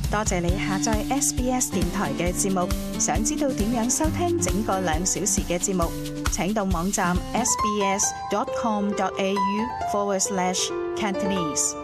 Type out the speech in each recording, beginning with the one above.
多謝你下載 SBS 電台嘅節目。想知道點樣收聽整個2小時嘅節目，請到網站 sbs.com.au/Cantonese。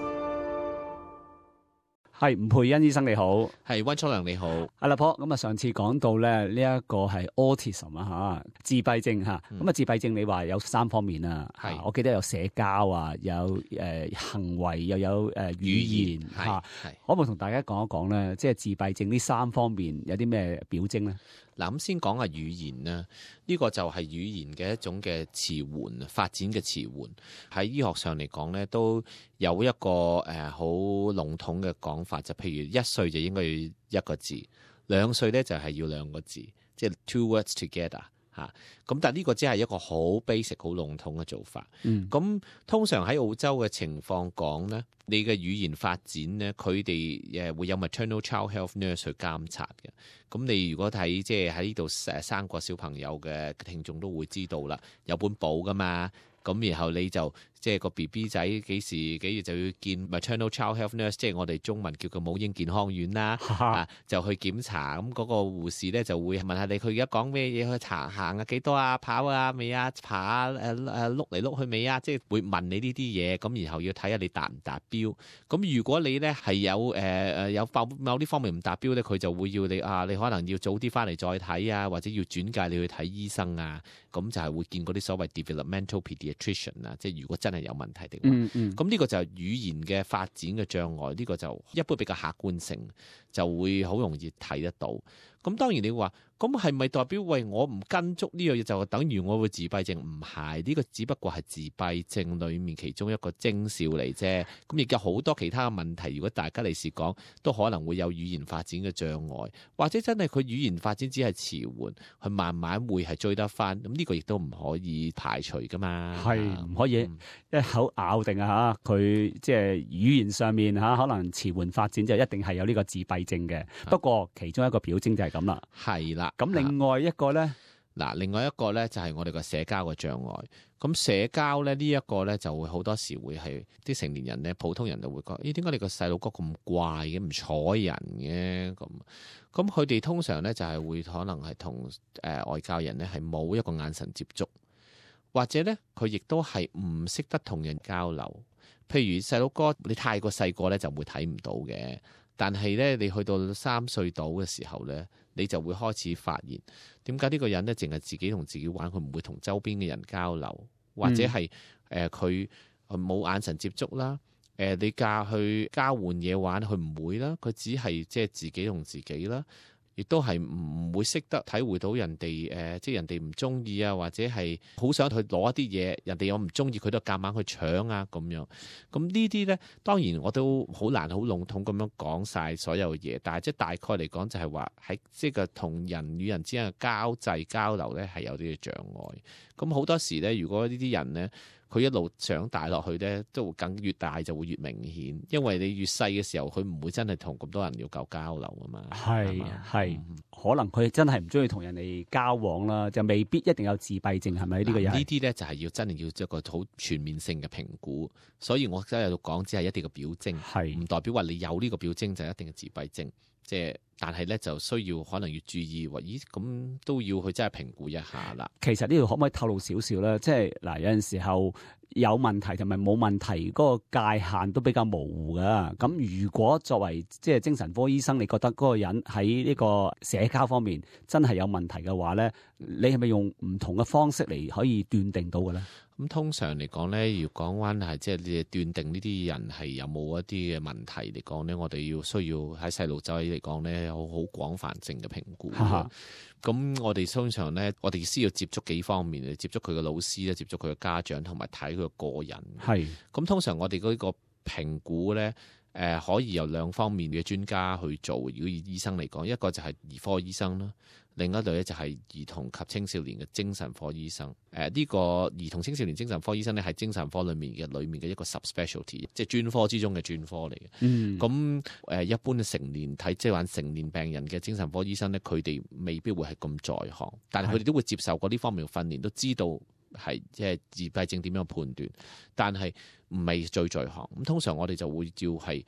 係吳佩欣醫生你好， 係溫楚良你好。 阿立婆，咁啊上次講到咧呢一個係 autism 啊吓，自閉症吓，咁啊自閉症你話有3方面啊，係我記得有社交啊，有行為又有語言吓，可唔可以同大家講一講咧？即係自閉症呢3方面有啲咩表徵咧？ 嗱，咁先講下語言啦，呢個就係語言嘅一種嘅遲緩發展嘅遲緩。喺醫學上嚟講咧，都有一個好籠統嘅講法，就譬如1歲就應該要1個字，2歲咧就係要2個字，即係 two words together。咁但係呢個只係一個好 basic 好籠統嘅做法。咁通常喺澳洲嘅情況講咧，你嘅語言發展咧，佢哋會有 maternal child health nurse 去監察嘅。咁你如果睇即係喺呢度生過小朋友嘅聽眾都會知道啦，有本簿噶嘛。咁然後你就即係個 BB 仔幾時幾月就要見 maternal child health nurse， 即係我哋中文叫佢母嬰健康院啦，就去檢查。咁嗰個護士咧就會問下你，佢而家講咩嘢？去行啊幾多啊？跑啊未啊？爬啊碌嚟碌去未啊？即係會問你呢啲嘢。咁然後要睇下你達唔達標。咁如果你咧係有有某啲方面唔達標咧，佢就會要你你可能要早啲翻嚟再睇啊，或者要轉介你去睇醫生啊。咁就係會見嗰啲所謂 developmental pediatrician 啊，即係如果真係有問題的話，咁呢個就係語言嘅發展嘅障礙，呢個就一般比較客觀性，就會好容易睇得到。咁當然你話，咁係咪代表喂我唔跟足呢樣嘢就等於我會自閉症？唔係，呢個只不過係自閉症裡面其中一個徵兆嚟啫。咁亦有好多其他嘅問題，如果大家嚟試講，都可能會有語言發展嘅障礙，或者真係佢語言發展只係遲緩，佢慢慢會係追得翻。咁呢個亦都唔可以排除噶嘛。 係唔可以一口咬定啊嚇，佢即係語言上面嚇可能遲緩發展就一定係有呢個自閉症嘅。不過其中一個表徵就係咁啦。 係啦。 咁另外一個咧， 另外一個咧就係我哋個社交嘅障礙。咁社交咧呢一個咧就會好多時會係啲成年人咧，普通人就會講：咦，點解你個細路哥咁怪嘅，唔睬人嘅？咁佢哋通常咧就係會可能係同外教人咧係冇一個眼神接觸，或者咧佢亦都係唔識得同人交流。譬如細路哥，你太過細個咧就會睇唔到嘅。但係咧，你去到3歲到嘅時候咧，你就會開始發現點解呢個人咧淨係自己同自己玩，佢唔會同周邊嘅人交流，或者係佢冇眼神接觸啦。你教去交換嘢玩，佢唔會啦，佢只係即係自己同自己啦。亦都係唔會識得體會到人哋即係人哋唔中意啊，或者係好想去攞一啲嘢，人哋又唔中意，佢都夾硬去搶啊咁樣。咁呢啲咧，當然我都好難好籠統咁樣講晒所有嘢，但係即係大概嚟講就係話喺即係個同人與人之間嘅交際交流咧係有啲嘅障礙。咁好多時咧，如果呢啲人咧，佢一路長大落去咧，都會更越大就會越明顯，因為你越細嘅時候，佢唔會真係同咁多人要夠交流啊嘛。 係，可能佢真係唔中意同人哋交往啦，就未必一定有自閉症，係咪呢個人？呢啲咧就係要真係要一個好全面性嘅評估，所以我真係喺度講，只係一啲嘅表徵，唔代表話你有呢個表徵就一定係自閉症。即係，但係咧就需要可能要注意，話咦咁都要去真係評估一下啦。 其實呢度可唔可以透露少少咧？即係嗱，有陣時候有問題同埋冇問題嗰個界限都比較模糊噶。咁如果作為即係精神科醫生，你覺得嗰個人喺呢個社交方面真係有問題嘅話咧，你係咪用唔同嘅方式嚟可以斷定到嘅咧？ 咁通常嚟講咧，要講翻係即係你斷定呢啲人係有冇一啲嘅問題嚟講咧，我哋需要喺細路仔嚟講咧，有好廣泛性嘅評估。咁我哋通常咧，我哋先要接觸幾方面，接觸佢嘅老師咧，接觸佢嘅家長，同埋睇佢嘅個人。係。咁通常我哋嗰個評估咧，可以由2方面嘅專家去做。如果以醫生嚟講，一個就係兒科醫生啦，另一度咧就係兒童及青少年嘅精神科醫生。呢個兒童青少年精神科醫生咧係精神科裏面嘅一個 subspecialty， 即係專科之中嘅專科嚟嘅。咁一般嘅成年睇即係話成年病人嘅精神科醫生咧，佢哋未必會係咁在行，但係佢哋都會接受過呢方面嘅訓練，都知道係即係自閉症點樣判斷，但係唔係最在行。咁通常我哋就會要係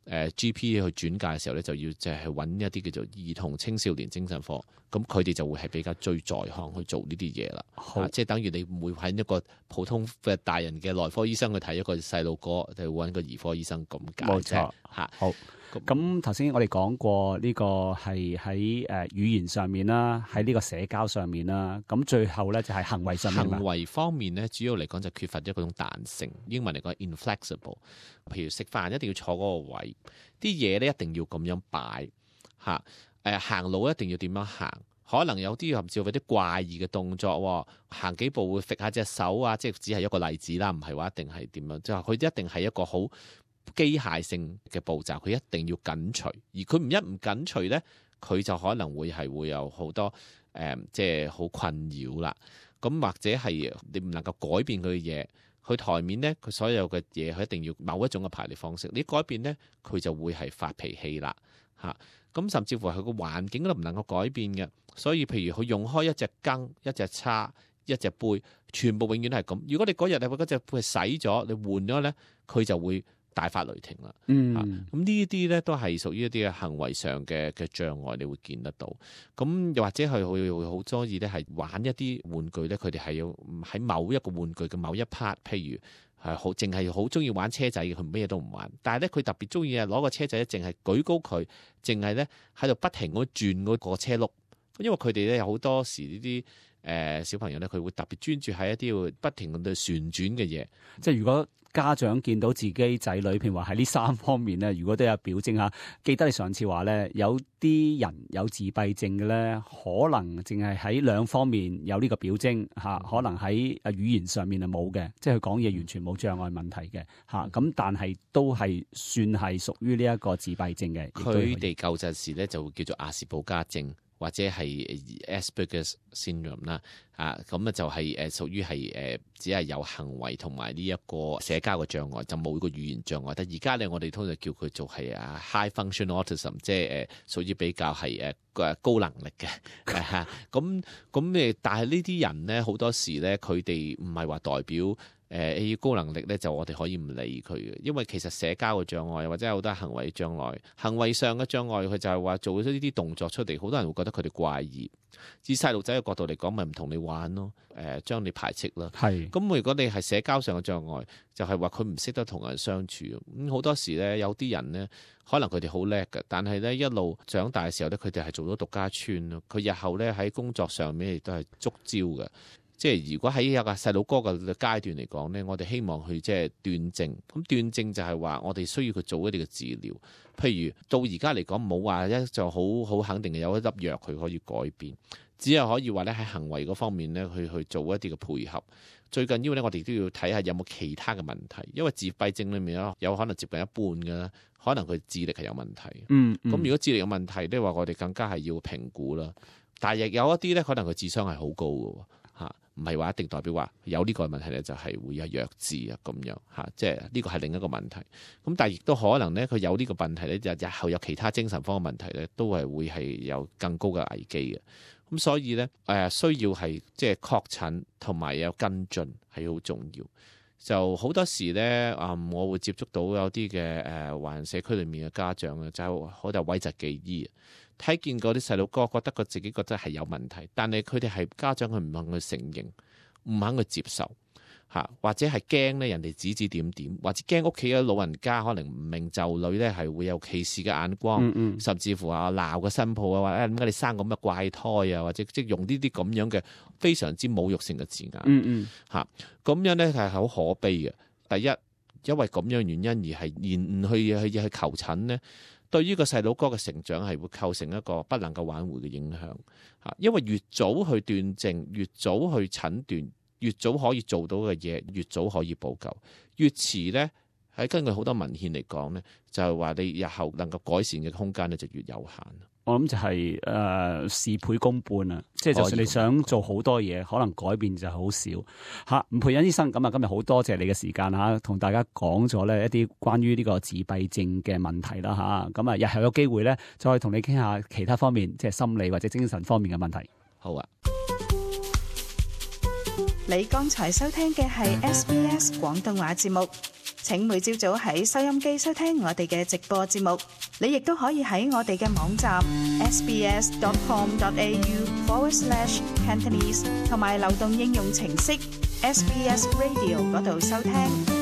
GP 去轉介嘅時候咧，就要就係揾一啲叫做兒童青少年精神科，咁佢哋就會係比較最在行去做呢啲嘢啦。即係等於你唔會揾一個普通嘅大人嘅內科醫生去睇一個細路哥，就揾個兒科醫生咁解。 冇錯， 嚇。 好。咁頭先我哋講過呢個係喺語言上面啦，喺呢個社交上面啦，咁最後咧就係行為上面。 行為方面咧，主要嚟講就缺乏一種彈性，英文嚟講 inflexible。譬如食飯一定要坐嗰個位，啲嘢咧一定要咁樣擺嚇。行路一定要點樣行？可能有啲甚至乎有啲怪異嘅動作，行幾步會揈下隻手啊，即係只係一個例子啦，唔係話一定係點樣，即係佢一定係一個好機械性嘅步驟，佢一定要緊隨，而佢唔緊隨咧，佢就可能會有好多即係好困擾啦。咁或者係你唔能夠改變佢嘅嘢，佢台面咧，佢所有嘅嘢佢一定要某一種嘅排列方式。你改變咧，佢就會係發脾氣啦嚇。咁甚至乎佢個環境都唔能夠改變嘅，所以譬如佢用開一隻羹、一隻叉、一隻杯，全部永遠都係咁。如果你嗰日你嗰隻杯洗咗，你換咗咧，佢就會大發雷霆啦。咁呢啲咧都係屬於一啲嘅行為上嘅障礙，你會見得到。咁又或者係佢會好中意咧，係玩一啲玩具咧，佢哋係要喺某一個玩具嘅某一 part，譬如係好淨係好中意玩車仔嘅，佢咩都唔玩。但係咧佢特別中意係攞個車仔咧，淨係舉高佢，淨係咧喺度不停咁轉嗰個車轆。因為佢哋咧有好多時呢啲小朋友咧，佢會特別專注喺一啲會不停咁度旋轉嘅嘢。即係如果家長見到自己仔女，譬如話喺呢3方面咧，如果都有表徵嚇，記得你上次話咧，有啲人有自閉症嘅咧，可能淨係喺2方面有呢個表徵嚇，可能喺語言上面係冇嘅，即係佢講嘢完全冇障礙問題嘅嚇，咁但係都係算係屬於呢一個自閉症嘅。佢哋舊陣時咧就會叫做亞氏保加症，或者係 Asperger's syndrome 啦，咁啊就係屬於係只係有行為同埋呢一個社交嘅障礙，就冇個語言障礙。但而家咧，我哋通常叫佢做係high function autism， 即係屬於比較係高能力嘅嚇。咁但係呢啲人咧，好多時咧，佢哋唔係話代表高能力咧，就我哋可以唔理佢嘅，因為其實社交嘅障礙或者有好多行為障礙、行為上嘅障礙，佢就係話做咗呢啲動作出嚟，好多人會覺得佢哋怪異。以細路仔嘅角度嚟講，咪唔同你玩咯，將你排斥啦。係咁，如果你係社交上嘅障礙，就係話佢唔識得同人相處。咁好多時咧，有啲人咧，可能佢哋好叻嘅，但係咧一路長大嘅時候咧，佢哋係做咗獨家村咯。佢日後咧喺工作上面亦都係觸礁嘅。即係如果喺一個細路哥嘅階段嚟講咧，我哋希望佢即係斷症。咁斷症就係話我哋需要佢做一啲嘅治療。譬如到而家嚟講，冇話一就好肯定嘅有一粒藥佢可以改變，只係可以話咧喺行為嗰方面咧去做一啲嘅配合。最緊要咧，我哋都要睇下有冇其他嘅問題，因為自閉症裏面有可能接近一半嘅啦，可能佢智力係有問題。咁如果智力有問題咧，話我哋更加係要評估啦。但係亦有一啲咧，可能佢智商係好高嘅嚇。唔係話一定代表話有呢個問題咧，就係會有弱智啊咁樣嚇，即係呢個係另一個問題。咁但係亦都可能咧，佢有呢個問題咧，就日後有其他精神科嘅問題咧，都係會係有更高嘅危機嘅。咁所以咧需要係即係確診同埋有跟進係好重要。就好多時咧我會接觸到有啲嘅華人社區裏面嘅家長啊，就好就諱疾忌醫。睇見嗰啲細路哥，覺得自己覺得係有問題，但係佢哋係家長，佢唔肯去承認，唔肯去接受嚇，或者係驚咧人哋指指點點，或者驚屋企嘅老人家可能唔明就裏咧係會有歧視嘅眼光，甚至乎鬧個新抱啊，或者點解你生咁嘅怪胎啊，或者即係用呢啲咁樣嘅非常之侮辱性嘅字眼嚇，咁樣咧係好可悲嘅。第一，因為咁樣原因而係延誤去求診咧。對於個細佬哥嘅成長係會構成一個不能夠挽回嘅影響嚇，因為越早去斷症，越早去診斷，越早可以做到嘅嘢，越早可以補救。越遲咧，喺根據好多文獻嚟講咧，就係話你日後能夠改善嘅空間咧就越有限。我諗就係事倍功半啊！即係就算你想做好多嘢，可能改變就好少嚇。吳培恩醫生，咁啊，今日好多謝你嘅時間嚇，同大家講咗咧一啲關於呢個自閉症嘅問題啦嚇。咁啊，日後有機會咧，再同你傾下其他方面，即係心理或者精神方面嘅問題。好啊！ 你剛才收聽嘅係 SBS 廣東話節目。 請每朝早喺收音機收聽我哋嘅直播節目。你亦都可以喺我哋嘅網站 sbs.com.au/Cantonese 同埋流動應用程式 SBS Radio 嗰度收聽。